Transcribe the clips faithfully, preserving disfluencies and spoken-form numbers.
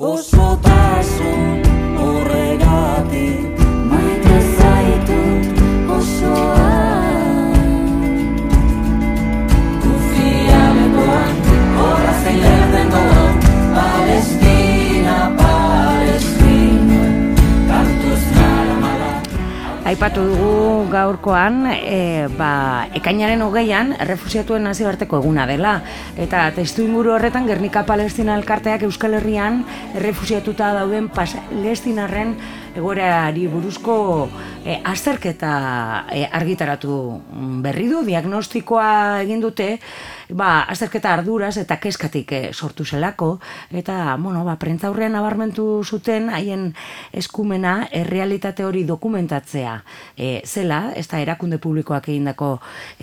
Osotasun horregatik maite zaitut osoan. Ufiamekoan horra zein lerden goan, Palestina, Palestina, kantuz naramala. Aipatu dugu gaurkoan, e, ba, ekainaren hogeian errefuxiatuen nazioarteko eguna dela. Eta testu inguru horretan Gernika Palestina elkarteak Euskal Herrian errefuxiatuta dauden palestinarren egoerari buruzko e, azterketa e, argitaratu berri du, diagnostikoa egin dute, ba, azterketa arduraz eta kezkatik e, sortu zelako, eta, bueno, ba, prentzaurrean nabarmentu zuten haien eskumena errealitate hori dokumentatzea e, zela, ez da erakunde publikoak egindako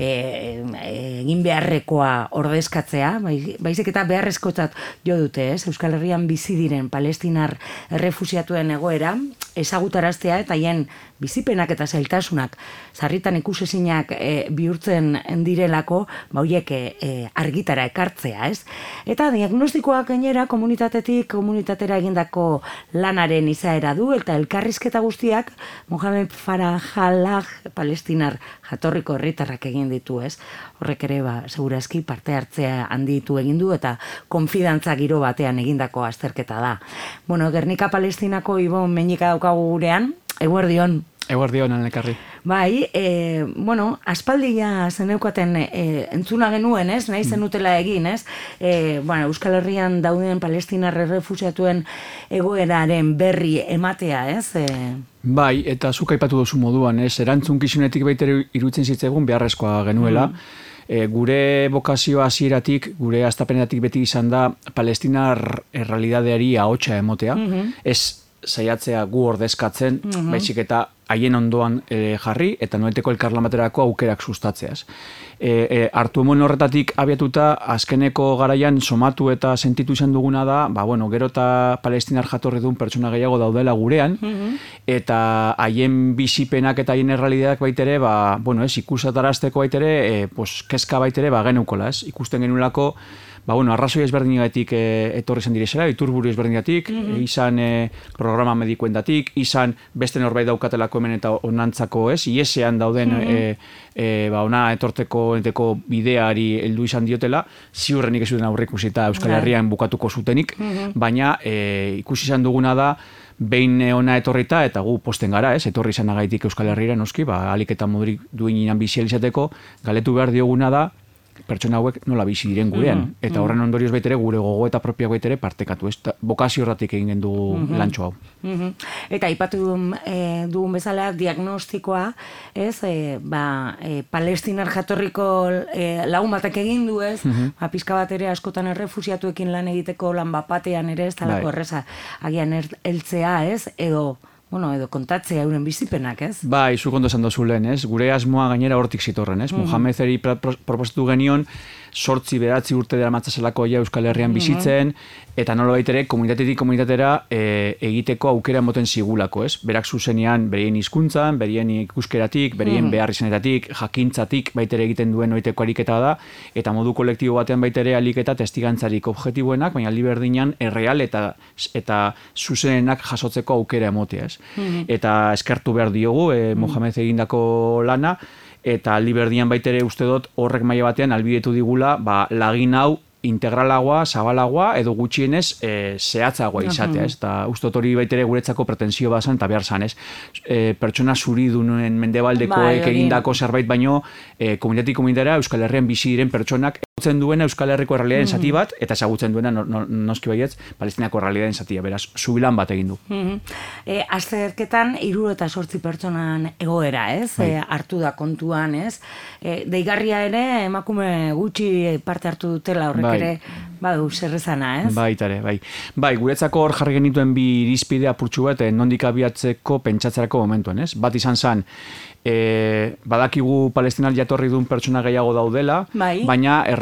e, egin beharrekoa ordezkatzea, baizik eta beharrezkotzat jo dute, ez? Euskal Herrian bizi diren palestinar errefuxiatuen egoera ezagutaraztea eta haien bizipenak eta zailtasunak sarritan ikusezinak e, bihurtzen direlako, ba hoiek e, argitara ekartzea, ez? Eta diagnostikoak gainera komunitatetik komunitatera egindako lanaren izaera du, eta elkarrizketa guztiak Mohamed Farajallah palestinar jatorriko herritarrak egin ditu, ez? Horrek ere, ba, segurazki parte hartzea handitu egin du eta konfidantza giro batean egindako azterketa da. Bueno, Gernika Palestinako Ibon Meñika daukagu gurean, eguerdion. Eguerdion, Anekarri. Bai, e, bueno, aspaldia zeneukaten e, entzuna genuen, ez? Nahi zenutela egin, ez? E, bueno, Euskal Herrian dauden palestinar errefuxiatuen egoeraren berri ematea, ez? E... Bai, eta zuk aipatu duzu moduan, ez? Erantzunkizunetik baitere iruditzen zitzegun beharrezkoa genuela. Mm. E, gure bokazioa hasieratik, gure astapenetik beti izan da palestinar errealidadeari ahotsa emotea. Mm-hmm. Ez saiatzea gu ordezkatzen, mm-hmm. baizik eta haien ondoan e, jarri, eta noeteko elkarlan baterako aukerak sustatzeaz. E, e, hartu emon horretatik abiatuta, azkeneko garaian somatu eta sentitu izan duguna da, ba, bueno, gero eta palestinar jatorri duen pertsona gehiago daudela gurean, mm-hmm. eta haien bizipenak eta haien errealidadak baitere, ba, bueno, ez, ikusatarazteko baitere, e, pues, kezka baitere, ba, geneukola, ez, ikusten genuelako, ba, bueno, arrazoi ezberdinagatik e, etorri zen direzera, iturburu ezberdinagatik, mm-hmm. e, izan e, programa medikuendatik, izan beste norbait daukatelako hemen eta onantzako, ez, iesean dauden mm-hmm. e, e, ba, ona etorteko enteko bideari heldu izan diotela, ziurrenik ez zuten aurreikusi eta Euskal Herrian bukatuko zutenik, mm-hmm. baina e, ikusi izan duguna da, behin ona etorrita, eta gu posten gara, ez, etorri izanagaitik Euskal Herriera noski, ba, alik eta modurik duinan bizializateko, galetu behar dioguna da, pertsona hauek nola bizi diren gurean. Mm-hmm. Eta horren ondorioz baitere gure gogo eta propioak baitere partekatu. Ez bokazio horretik egin du mm-hmm. lantxo hau. Mm-hmm. Eta aipatu dugun, e, dugun bezala diagnostikoa, ez, e, ba, e, palestinar jatorriko e, lagun batek egin du, ez, mm-hmm. ba, pizka bat ere askotan errefusiatuekin lan egiteko lan bapatean ere, ez talako erreza agian heltzea, ez, edo bueno, edo kontatzea euren bizipenak, ez? Bai, zuk ondo esan dozu lehen, ez? Gure asmoa gainera hortik zitorren, ez? Mm-hmm. Mohamederi proposatu genion, sortzi beratzi urte dela matzazelako ja Euskal Herrian bizitzen, mm-hmm. eta nola baitere, komunitatetik komunitatera e, egiteko aukera moten zigulako, ez? Berak zuzenean, berien hizkuntzan, berien ikuskeratik, berien mm-hmm. behar izanetatik, jakintzatik baitere egiten duen oiteko ariketa da, eta modu kolektibo batean baitere aliketa testigantzarik objektiboenak, baina aldi berdinean erreal eta eta zuzenenak jasotzeko aukera emotea, ez? Mm-hmm. Eta eskertu behar diogu, e, Mohamed egindako lana, eta aldi berdian baitere uste dut horrek maila batean albidetu digula, ba, lagin hau integralagoa, zabalagoa, edo gutxienez e, zehatzagoa izatea, ez? Eta uste dut hori baitere guretzako pretensio bazan, eta behar zan, ez? E, pertsona zuridun mendebaldekoek ba, egindako zerbait baino, e, komunitatik komunitatera Euskal Herrian bizi diren pertsonak ezagutzen duena Euskal Herriko errealitateen zati bat, eta ezagutzen duena no, no, noski baietz Palestinako errealitateen zatia, beraz, zubilan bat egin du. Mm-hmm. E, azterketan, hiru eta zortzi pertsonan egoera, ez? E, hartu da kontuan, ez? E, deigarria ere, emakume gutxi parte hartu dutela horrek ere, badu, zerrezana, ez? Baita ere, bai. Bai, guretzako hor jarri genituen bi irizpide apurtxu bat, nondik abiatzeko pentsatzerako momentuan, ez? Bat izan zan, e, badakigu palestinar jatorri duen pertsona gehiago daudela, bai. Baina erre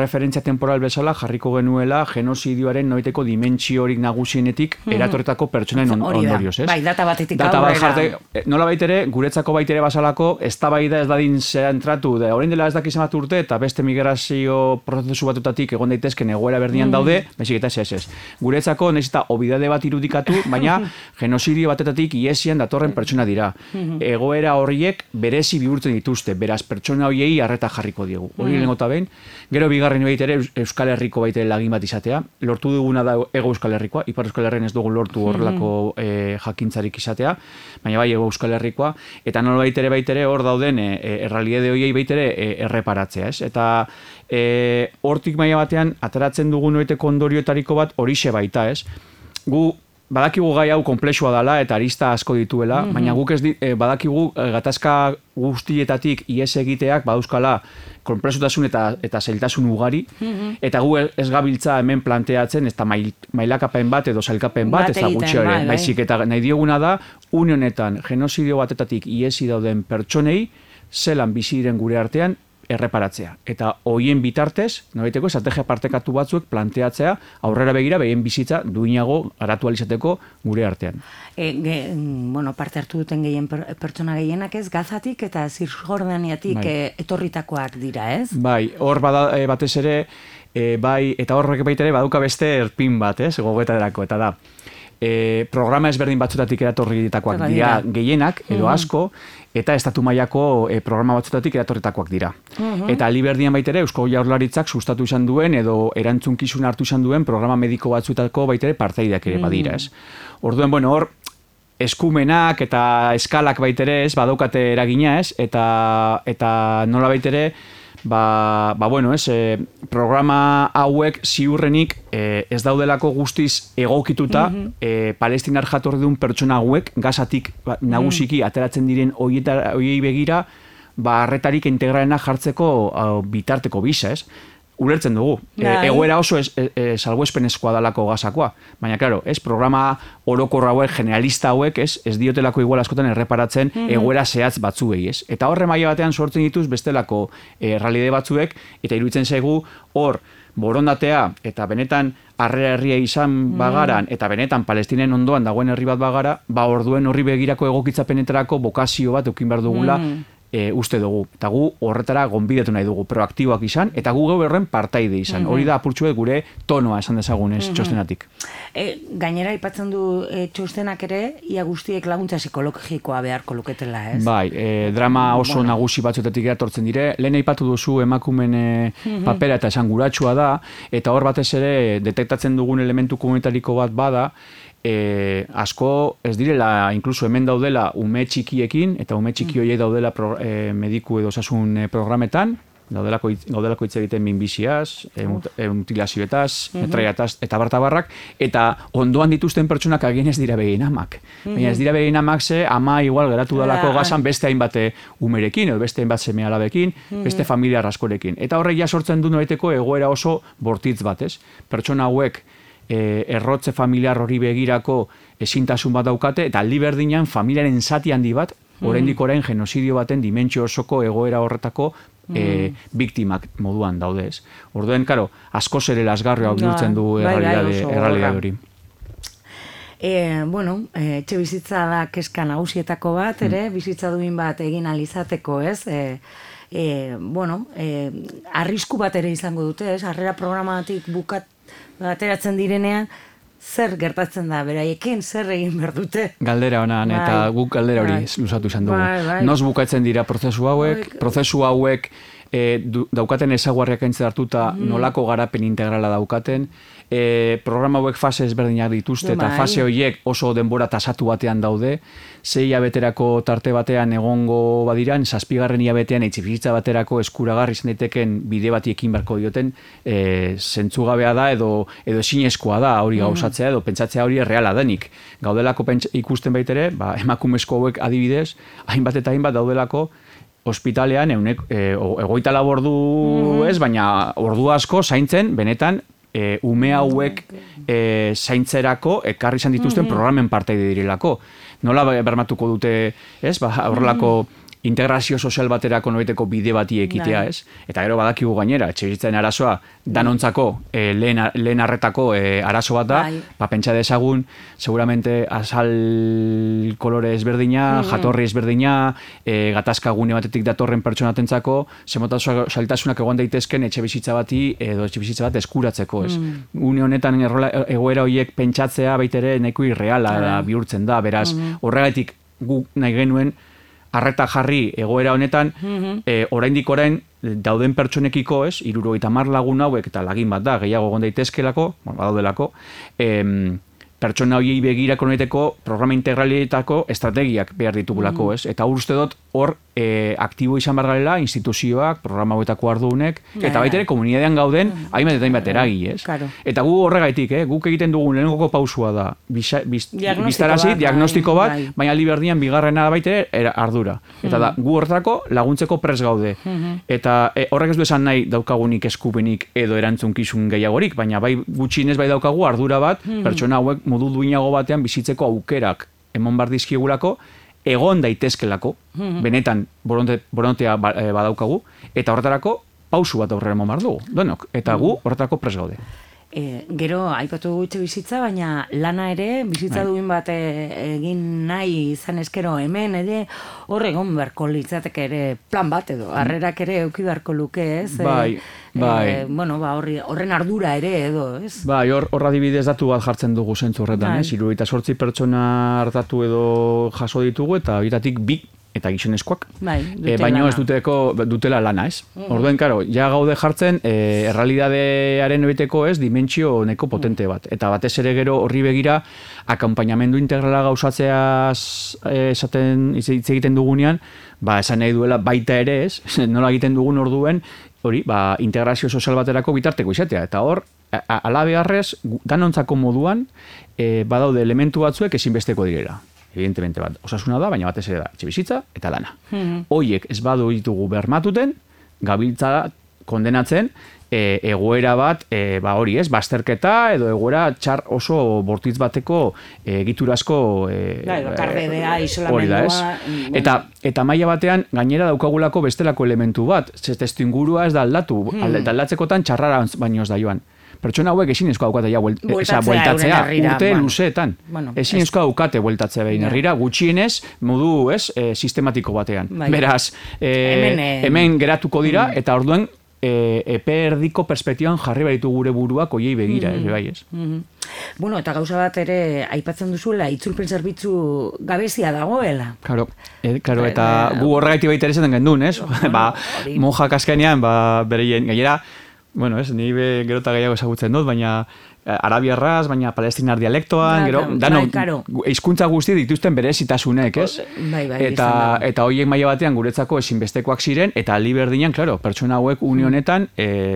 referentzia temporal bezala jarriko genuela genozidioaren noiteko dimentsiorik nagusienetik eratorretako pertsonen on, ondorioz, ez? Bai, data batetik data bat aurrera. jarte, nola baitere, guretzako baitere basalako, eztabaida ez dadin zentratu, da orain dela ez dakiz bat urte, eta beste migrazio prozesu batutatik egon daitezken egoera berdian daude, baizik eta ez ez. Guretzako nezita obidade bat irudikatu, baina genozidio batetatik iesian datorren pertsona dira. Egoera horiek berezi bihurtzen dituzte, beraz pertsona horiei harreta jarriko diegu. Hori lehenengo eta behin, gero bigarren baitere Euskal Herriko baitere lagin bat izatea, lortu duguna da Ego Euskal Herrikoa, Ipar Euskal Herrian ez dugu lortu horrelako eh, jakintzarik izatea, baina bai Ego Euskal Herrikoa, eta nola baitere baitere hor dauden e, e, errealitate horiei baitere e, erreparatzea, ez? Eta e, hortik maila batean ateratzen dugun noiteko ondorioetariko bat horixe baita, ez? Gu badakigu gai hau konplexua dela eta arista asko dituela, mm-hmm. baina guk ez di, e, badakigu e, gatazka guztietatik ies egiteak badauzkala konplexutasun eta eta zailtasun ugari, mm-hmm. eta gu ez gabiltza hemen planteatzen ez da mail, mailakapen bat edo sailkapen bat, ez da gutxi hori, bai, baizik eta nahi dioguna da, une honetan genozidio batetatik iesi dauden pertsonei, zelan bizi diren gure artean, erreparatzea. Eta hoien bitartez, noraiteko estrategia partekatu batzuek planteatzea aurrera begira behien bizitza duinago garatu alizateko gure artean. E, ge, bueno, parte hartu duten gehien per, pertsona gehienak ez, Gazatik eta Zisjordaniatik bai. e, etorritakoak dira, ez? Bai, hor bada, e, batez ere, e, bai, eta horrek baitere baduka beste erpin bat, ez, gogoetarako, eta da. E, programa ezberdin batzutatik eratorritakoak dira gehienak, edo asko, eta estatu mailako e, programa batzutatik eratorritakoak dira. Uh-huh. Eta aliberdian baitere Eusko Jaurlaritzak sustatu izan duen edo erantzunkizun hartu izan duen programa mediko batzutako baitere partaideak ere badira, ez. Orduan, bueno, hor, eskumenak eta eskalak baitere ez, badaukate eragina ez, eta, eta nola baitere, Ba, ba bueno, ez, e, programa hauek ziurrenik e, ez daudelako guztiz egokituta mm-hmm. e, palestinar jatorridun pertsona hauek Gazatik ba, nagusiki ateratzen diren hoiei begira ba, arretarik integralena jartzeko a, bitarteko bisa, ez? Ulertzen dugu. E, egoera oso ez, e, e, salbuespenezkoa dalako Gazakoa. Baina, klaro, ez, programa orokorra hauek, generalista hauek, ez, ez diotelako igual askotan erreparatzen mm-hmm. egoera zehatz batzuei, ez. Eta horre maila batean sortzen dituz bestelako e, realide batzuek, eta iruditzen zaigu hor borondatea eta benetan harrera herria izan bagaran, eta benetan Palestinen ondoan dagoen herri bat bagara, ba orduen horri begirako egokitzapenetarako bokazio bat eukin behar dugula, mm. E, uste dugu. Eta gu horretara gonbidatu nahi dugu, proaktiboak izan, eta gu geu horren partaide izan. Mm-hmm. Hori da apurtxue gure tonoa esan dezagun ez mm-hmm. txostenatik. E, gainera aipatzen du e, txostenak ere, ia guztiek laguntza psikologikoa beharko luketela, ez? Bai, e, drama oso bueno. nagusi batzuetatik eratortzen dire. Lehen aipatu duzu emakumen e, mm-hmm. papera eta esanguratsua da, eta hor batez ere detektatzen dugun elementu komunitariko bat bada, E, asko ez direla, inkluso hemen daudela ume txikiekin, eta ume txiki horiek daudela pro, e, mediku edo osasun e, programetan, daudelako, daudelako hitz egiten minbiziaz, e, e, mutilazioetaz, uh-huh. metraiataz, eta bartabarrak, eta ondoan dituzten pertsonak agien ez dira begin amak. Uh-huh. Baina ez dira begin amak ze, ama igual geratu dalako uh-huh. gazan beste hainbat umerekin, edo beste hainbat seme alabekin, uh-huh. beste familia raskorekin. Eta horrek ja sortzen du noreteko egoera oso bortitz batez. Pertsona hauek E, errotze familiar hori begirako ezintasun bat daukate, eta aldi berdinan familiaren zati handi bat, mm. oraindik orain genozidio baten dimentsio osoko egoera horretako mm. e, biktimak moduan daude ez. Orduen, karo, asko ere lasgarria bihurtzen du errealitate hori. E, bueno, e, etxe bizitza da keska nagusietako bat, ere, mm. bizitza duin bat egin alizateko, ez? E, e, bueno, e, arrisku bat ere izango dute, ez? Harrera programatik bukat ateratzen direnean, zer gertatzen da, beraiekin, zer egin behar dute. Galdera honan, bai. Eta guk galdera hori bai. Luzatu izan dugu. Bai, bai. Noz bukatzen dira prozesu hauek, bai. Prozesu hauek e, du, daukaten ezaguarriak aintzat hartuta mm. nolako garapen integrala daukaten, e, programa hauek fase ezberdinak dituzte, bai. Eta fase horiek oso denbora tasatu batean daude, zei hilabeterako tarte batean egongo badiran, zazpigarren hilabetean etxibizitza baterako eskuragarri izan daiteken bide bati ekin beharko dioten, e, zentzugabea da edo edo ezinezkoa da hori gauzatzea edo pentsatzea hori erreala denik. Gaudelako pentsa, ikusten baitere, ba, emakumezko hauek adibidez, hainbat eta hainbat daudelako ospitalean eunek, e, egoita labordu mm-hmm. ez, baina ordu asko zaintzen benetan e, ume hauek e, zaintzerako ekarri izan dituzten mm-hmm. programen partaide direlako. Nola bermatuko dute, ez, ba, horrelako integrazio sozial baterako noiteko bide bati ekitea, ez? Eta gero badakigu gainera, etxebizitzaren arazoa danontzako e, lehen, lehen arretako e, arazo bat da, ba, pentsa dezagun, seguramente azal kolore ezberdina, mm-hmm. jatorri ezberdina, e, gatazkagune batetik datorren pertsonatentzako, zemota zailtasunak egon daitezken etxebizitza bati edo etxebizitza bat eskuratzeko, ez? Mm. Une honetan errola, egoera horiek pentsatzea baitere nahiko irreala da, bihurtzen da, beraz, mm-hmm. horregatik gu nahi genuen arreta jarri egoera honetan, mm-hmm. e, oraindik orain dauden pertsonekiko, ez, hirurogeita hamar lagun hauek eta lagin bat da, gehiago egon daitezkelako, badaudelako, em, pertsona horiei begirako noiteko programa integralietako estrategiak behar ditugulako, ez? Eta uste dut hor e, aktibo izan behar garela instituzioak, programa hauetako arduunek, ja, eta baita ere komunidadean gauden hainbat eta hainbat eragi, ez? Claro. Eta gu horregaitik, eh? Guk egiten dugun lehenengoko pausua da, bisa, biz, biztarazi, diagnostiko bat, bai. Baina aldi berdian bigarrena baita ere ardura. Eta da, gu horretako laguntzeko pres gaude. Eta e, horrek ez du esan nahi daukagunik eskupenik edo erantzunkizun gehiagorik, baina bai gutxienez bai daukagu ardura bat, pertsona hauek modu duinago batean bizitzeko aukerak emon bar dizkigulako, egon daitezkelako, mm-hmm. benetan boronte, borontea ba, e, badaukagu, eta horretarako pausu bat aurrera emon bar dugu, denok, eta gu horretarako pres gaude. E, gero, aipatu gutxe bizitza, baina lana ere, bizitza duin bat e, egin nahi izan eskero hemen, ere hor egon beharko litzateke ere plan bat edo, harrerak ere euki beharko luke, ez? Bai, bai. E, bueno, ba, horri, horren ardura ere edo, ez? Bai, hor, hor adibidez datu bat jartzen dugu zentzu horretan, ez? Hirurogeita zortzi pertsona hartatu edo jaso ditugu, eta horietatik bi eta gizonezkoak, bai, e, baino ez duteko, dutela lana, ez? Mm. Orduen, karo, ja gaude jartzen, e, errealidadearen oiteko ez, dimentsio neko potente bat. Eta batez ere gero horri begira, akompainamendu integrala gauzatzeaz esaten hitz egiten dugunean, ba, esan nahi duela baita ere ez, nola egiten dugun orduen, hori, ba, integrazio sozial baterako bitarteko izatea. Eta hor, ala beharrez, danontzako moduan, e, badaude elementu batzuek ezinbesteko direla. Evidentemente bat, osasuna da, baina batez ere da, etxebizitza eta lana. Mm-hmm. Hoiek ez badu ditugu bermatuten, gabiltza kondenatzen, e, egoera bat, e, ba hori ez, bazterketa edo egoera txar oso bortitz bateko e, egiturazko e, da, edo karbedea, isolamendua. Bueno. Eta, eta maila batean gainera daukagulako bestelako elementu bat, ze testu ingurua ez da aldatu, mm. aldatzekotan txarrara baino ez da joan. Pertsona hauek ezin esko daukate ja bueltatzea, urte bueno. luzeetan. Bueno, ezin esko daukate bueltatzea behin herrira, gutxienez, modu ez, e, sistematiko batean. Bai. Beraz, e, hemen, e, hemen geratuko dira, mm. eta orduen e, epe erdiko perspektiban jarri baitu gure buruak oiei begira, mm. bai ez. Mm-hmm. Bueno, eta gauza bat ere aipatzen duzuela, itzulpen zerbitzu gabezia dagoela. Claro, e, claro eta gu horregaiti baita ere zaten gendun, ez? Bueno, ba, monjak azkenean, ba, bereien, gainera, bueno, ez, ni be gerota gehiago ezagutzen dut, baina arabiarraz, baina palestinar dialektoan, ja, gero, dano, hizkuntza guzti dituzten berezitasunek, ez? Bai, bai, eta, eta horiek maila batean guretzako ezinbestekoak ziren, eta aldi berdinean, claro, pertsona hauek une honetan,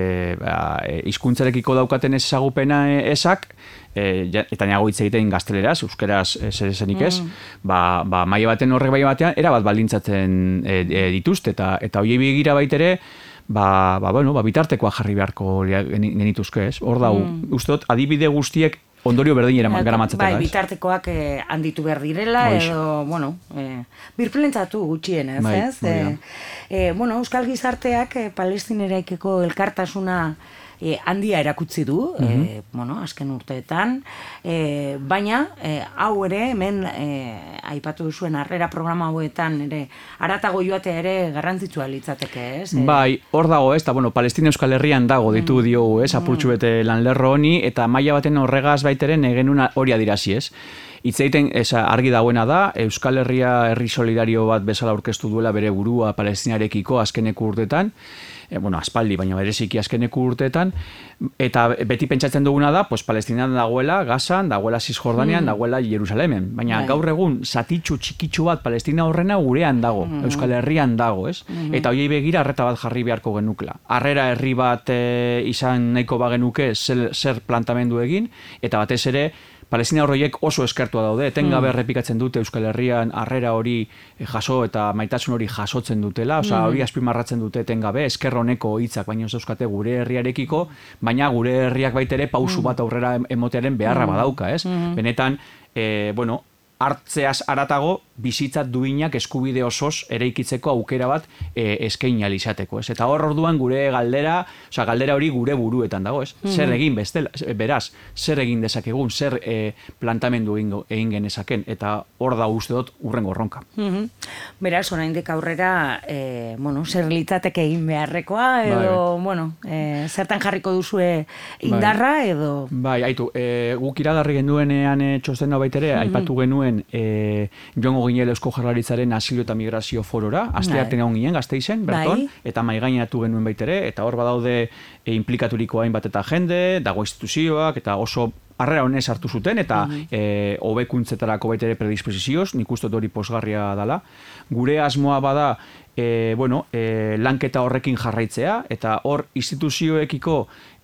hizkuntzarekiko e, daukaten ezagupena esak, e, eta nago hitz egiten gazteleraz, euskeraz zer esenik ez, mm. ba, ba, maila baten horrek maila batean, erabat baldintzatzen e, e, dituzte, eta, eta horiek begira baitere, Ba, ba, bueno, ba, bitartekoa jarri beharko genituzke, ez? Hor dau, mm. uste dut, adibide guztiek ondorio berdinera garamatzatela, bai, bitartekoak eh, handitu behar direla, Oix. edo, bueno, eh, birplentzatu gutxienez, bai, ez? Eh, eh, bueno, Euskal Gizarteak eh, palestineraikeko elkartasuna E, handia erakutsi du, mm-hmm. e, bueno, azken urteetan, e, baina e, hau ere, hemen e, aipatu duzuen harrera programa hauetan ere, aratago joatea ere garrantzitsua litzateke, ez? E, bai, hor dago, ez, da, bueno, Palestina Euskal Herrian dago ditu mm. diogu, ez, apurtxu bete lanlerro honi, eta maila baten horregaz baiteren egenun hori adirazi, ez? Hitz egiten argi dagoena da, Euskal Herria herri solidario bat bezala aurkeztu duela bere burua Palestinarekiko azkeneko urteetan, E, bueno, aspaldi, baina bereziki azkeneko urteetan, eta beti pentsatzen duguna da, pues, Palestinan dagoela, Gazan, dagoela Cisjordanian, mm. dagoela Jerusalemen. Baina right. gaur egun, zatitxu txikitsu bat Palestina horrena gurean dago, mm. Euskal Herrian dago, ez? Mm. Eta horiei begira arreta bat jarri beharko genukla. Harrera herri bat e, izan nahiko bagenuke zer, zer plantamendu egin, eta batez ere, Palestina horroiek oso eskertua daude, etengabe mm. errepikatzen dute Euskal Herrian harrera hori jaso eta maitasun hori jasotzen dutela, osea hori azpimarratzen dute etengabe, esker honeko hitzak baino ez euskate gure herriarekiko, baina gure herriak baitere pausu bat aurrera emotearen beharra badauka, ez? Mm. Benetan, e, bueno, hartzeaz aratago bizitza duinak eskubide osoz eraikitzeko aukera bat e, eskaini ahal izateko, ez? Eta hor orduan gure galdera, osea galdera hori gure buruetan dago, ez? Mm-hmm. Zer egin bestela, beraz, zer egin dezakegun, zer e, plantamendu egin, egin genezaken, eta hor da uste dut urrengo erronka. Mm-hmm. Beraz, oraindik aurrera, e, bueno, zer litzateke egin beharrekoa, edo, bai. bueno, e, zertan jarriko duzue indarra, bai. edo... Bai, haitu, e, guk iragarri genuenean e, txosten hau baitere, mm-hmm. aipatu genuen e, joango ginela Eusko Jaurlaritzaren asilo eta migrazio forora, asteartean egon ginen Gasteizen, berton, bai. eta maigaineratu genuen baitere, eta hor badaude e, implikaturiko hainbat eta jende, dago instituzioak, eta oso harrera honez hartu zuten, eta mm-hmm. e, hobekuntzetarako baitere predisposizioz, nik uste hori posgarria dela. Gure asmoa bada, e, bueno, e, lanketa horrekin jarraitzea, eta hor instituzioekiko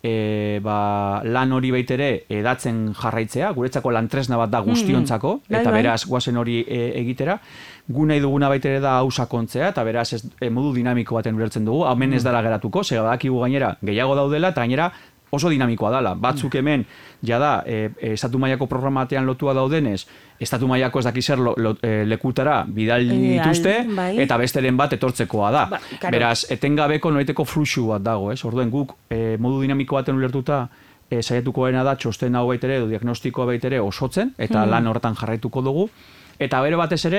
E, ba, lan hori baitere edatzen jarraitzea, guretzako lantresna bat da guztiontzako, mm-hmm. eta beraz guazen hori e, egitera. Gu nahi duguna baitere da hau sakontzea, eta beraz ez, e, modu dinamiko baten ulertzen dugu, hemen ez dela geratuko, zega badakigu gainera gehiago daudela, eta gainera oso dinamikoa dela. Batzuk hemen, jada, e, e, estatu mailako programatean lotua daudenez, estatu mailako ez daki zer lo, lo, e, lekutara bidali dituzte, bai. eta besteren bat etortzekoa da. Ba, beraz, etengabeko noiteko fluxu bat dago, ez? Orduen guk e, modu dinamiko baten ulertuta e, saiatuko dena da txosten hau baitere edo diagnostikoa baitere osotzen, eta hmm. lan horretan jarraituko dugu. Eta bere batez ere,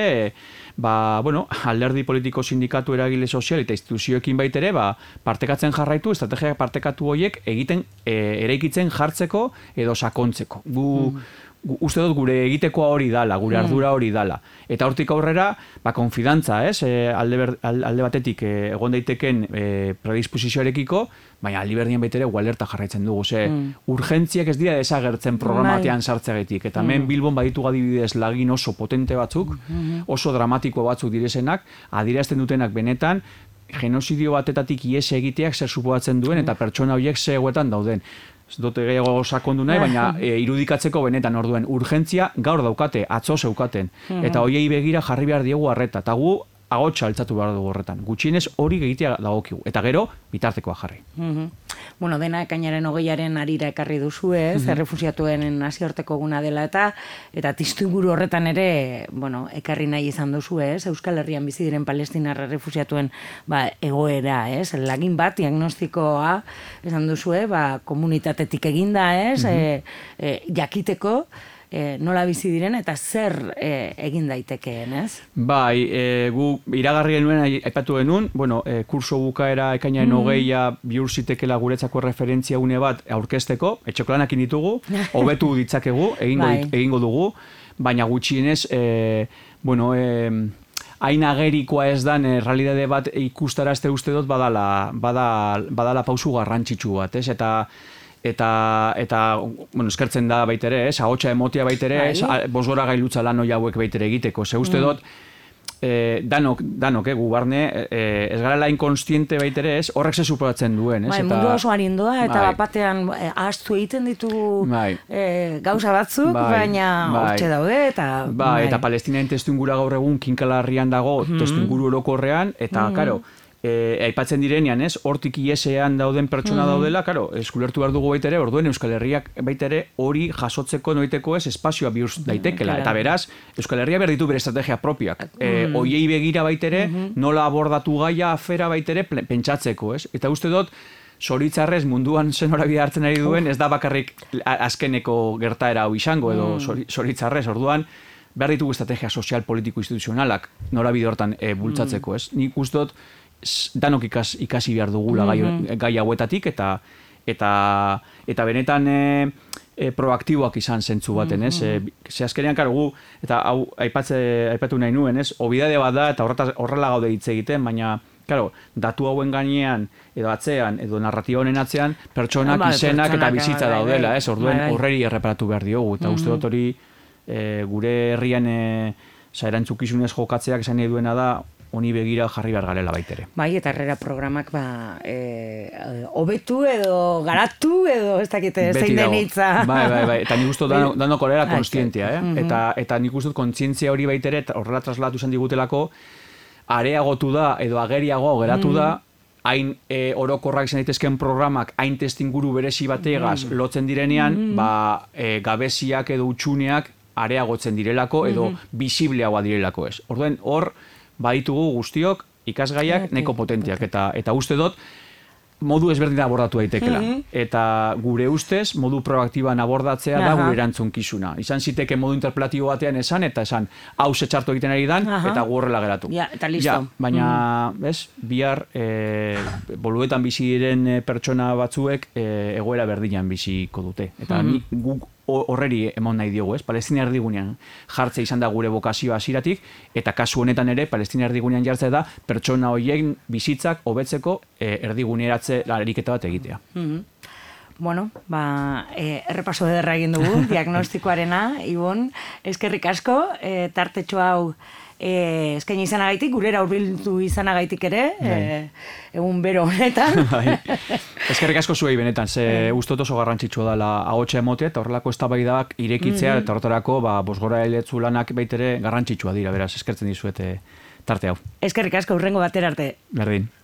ba, bueno, alderdi politiko sindikatu eragile sozial eta instituzioekin baitere, ba, partekatzen jarraitu, estrategia partekatu horiek egiten e, eraikitzen jartzeko edo sakontzeko. Gu, mm. uste dut gure egitekoa hori dala, gure ardura hori dala. Eta hortik aurrera, ba, konfidantza, ez? E, alde, ber, alde batetik e, egon daiteken e, predisposizioarekiko, baina aldi berdien baitere gualerta jarraitzen dugu. Ze, mm. urgentziak ez dira desagertzen programatean sartzeagetik. Eta hemen mm. Bilbon baditu adibidez lagin oso potente batzuk, mm-hmm. oso dramatiko batzuk direzenak, adierazten dutenak benetan, genozidio batetatik ies egiteak zer suposatzen duen, eta pertsona horiek zegoetan dauden. Ez dute gehiago sakondu nahi, baina e, irudikatzeko benetan orduen. Urgentzia gaur daukate, atzo zeukaten. Mm-hmm. Eta hoiei begira jarri behar diegu arreta. Eta gu agotxa altzatu behar dugu horretan. Gutxienez hori egitea dagokigu. Eta gero, bitartekoa jarri. Mm-hmm. Bueno, dena ekainaren hogeiaren arira ekarri duzu, ez? Mm-hmm. Errefusiatuen nazioarteko guna dela eta eta testuinguru horretan ere, bueno, ekarri nahi izan duzu, ez? Euskal Herrian bizi diren palestinar errefusiatuen ba, egoera, ez? Lagin bat, diagnostikoa, esan duzu, ba, komunitatetik eginda, ez? Mm-hmm. e, e, jakiteko, E, nola bizi diren eta zer e, egin daitekeen, ez? Bai, e, gu iragarri genuen aipatu genuen, bueno, e, kurso bukaera ekainaren mm. hogeia bihur zitekela guretzako referentzia une bat aurkezteko, etxoklanak ditugu, hobetu ditzakegu, egingo, bai. egingo dugu, baina gutxienez, e, bueno, e, hain agerikoa ez dan e, realidade bat ikustarazte uste dut badala, badala, badala pausu garrantzitsu bat, ez? Eta eta eta bueno, eskertzen da baitere, ez? Ahotsa emotia baitere, ez? Bosgora gailutza lan hoi hauek baitere egiteko. Ze uste dut eh, danok, danok, eh, gu barne, eh, ez gara lain konstiente baitere, ez? Horrek ze suposatzen duen, ez? Bai, mundu oso arindoa, eta bai. batean eh, ahaztu egiten ditu bai. eh, gauza batzuk, bai. baina bai. hortxe daude, eta... Ba, bai. Eta Palestinaen testuingura gaur egun kinkalarrian dago, mm-hmm. testuinguru orokorrean, eta, mm-hmm. karo, E, aipatzen direnean, ez, hortik iesean dauden pertsona mm-hmm. daudela, karo, eskulertu behar dugu baitere, orduen Euskal Herriak baitere hori jasotzeko noiteko ez espazioa bihur daitekela. Mm-hmm. Eta beraz, Euskal Herria behar ditu bere estrategia propiak. Mm-hmm. E, oiei begira baitere, mm-hmm. nola abordatu gaia afera baitere pentsatzeko, ez? Eta uste dut, zoritzarrez munduan zen horabide hartzen ari duen, ez da bakarrik azkeneko gertaera hau izango, edo zoritzarrez, orduan, behar ditugu estrategia sozial, politiko, instituzionalak norabide hortan e, bultzatzeko, ez? Nik uste dut, danok ikas, ikasi behar dugula mm-hmm. gai, gai hauetatik eta eta eta benetan e, e, proaktiboak izan zentzu baten, ez? Mm-hmm. E, ze azkenean, karo, gu, eta hau aipatze, aipatu nahi nuen, ez? Obidade bat da, eta horretaz, horrela gaude hitz egiten, baina, karo, datu hauen gainean, edo atzean, edo narratiba honen atzean, pertsonak, ba, izenak pertsonak, eta bizitza bai, daudela, bai, ez? Orduen bai, bai. horreri erreparatu behar diogu, eta mm-hmm. uste dut hori e, gure herrian e, erantzukizunez jokatzeak esan nahi duena da, honi begira jarri behar garela baitere. Bai, eta herrera programak ba, hobetu e, edo garatu edo ez dakite zein den hitza. Bai, bai, bai, eta nik uste dut danok horrela konstientia, eh? Mm-hmm. eta, eta nik uste dut kontzientzia hori baitere, horrela trasladatu izan digutelako, areagotu da edo ageriago geratu mm-hmm. da, hain e, orokorrak izan daitezken programak, hain testinguru berezi bategaz mm-hmm. lotzen direnean, mm-hmm. ba, e, gabeziak edo utxuneak areagotzen direlako edo bisibleagoa direlako ez. Orduen hor baditugu guztiok ikasgaiak neko potentiak eta eta uste dut modu ezberdin abordatu daitekela. Eta gure ustez, modu proaktiban abordatzea da gure erantzunkizuna. Izan ziteke modu interpelatibo batean esan, eta esan, hau txarto egiten ari dan, eta gu horrela geratu. Ja, eta listo. Ja, baina, bez, bihar, e, boluetan bizi diren pertsona batzuek e, egoera berdinan biziko dute. Eta mm -hmm. guk horreri emon nahi diogu, ez? Palestina erdigunean jartze izan da gure bokazioa hasieratik, eta kasu honetan ere, Palestina erdigunean jartze da, pertsona horien bizitzak hobetzeko e, erdiguneratze lariketa bat egitea. Mm-hmm. Bueno, ba, e, errepaso ederra egin dugu, diagnostikoarena, Ibon, eskerrik asko, e, tartetxo hau E, eskaini izanagaitik, gurera hurbildu izanagaitik ere, e, egun bero honetan. Eskerrik asko zuei benetan, ze ustot oso garrantzitsua dela ahotsa emotea, eta horrelako eztabaidak irekitzea, mm-hmm. eta horretarako, ba, bosgora eletzu lanak baitere garrantzitsua dira, beraz, eskertzen dizuete tarte hau. Eskerrik asko, hurrengo batera arte. Berdin.